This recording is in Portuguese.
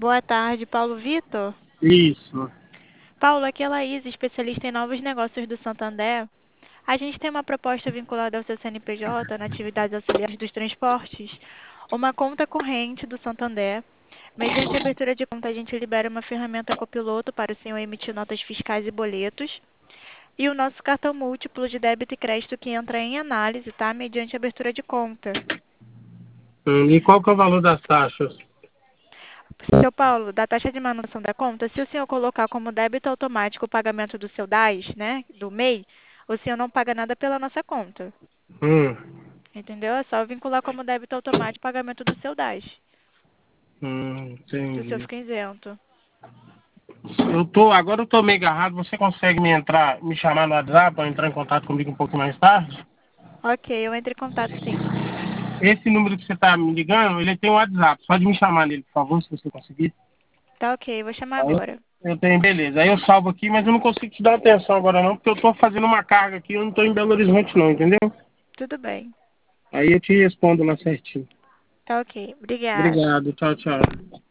Boa tarde, Paulo Vitor. Isso. Paulo, aqui é Laís, especialista em novos negócios do Santander. A gente tem uma proposta vinculada ao seu CNPJ, na atividades auxiliares dos transportes, uma conta corrente do Santander. Mediante a abertura de conta, a gente libera uma ferramenta copiloto para o senhor emitir notas fiscais e boletos. E o nosso cartão múltiplo de débito e crédito que entra em análise, tá? Mediante a abertura de conta. E qual que é o valor das taxas? Seu Paulo, da taxa de manutenção da conta, se o senhor colocar como débito automático o pagamento do seu DAS, né, do MEI, o senhor não paga nada pela nossa conta. Hum, Entendeu? É só vincular como débito automático o pagamento do seu DAS, que o senhor entendi. fica isento. Agora eu tô meio agarrado, você consegue me chamar no WhatsApp para entrar em contato comigo um pouco mais tarde? Ok, eu entro em contato sim. Esse número que você tá me ligando, ele tem um WhatsApp. Pode me chamar nele, por favor, se você conseguir. Tá ok, vou chamar Aí agora. eu tenho, beleza. Aí eu salvo aqui, mas eu não consigo te dar atenção agora não, porque eu tô fazendo uma carga aqui, eu não tô em Belo Horizonte não, entendeu? Tudo bem. Aí eu te respondo lá certinho. Tá ok, obrigada. Obrigado, tchau, tchau.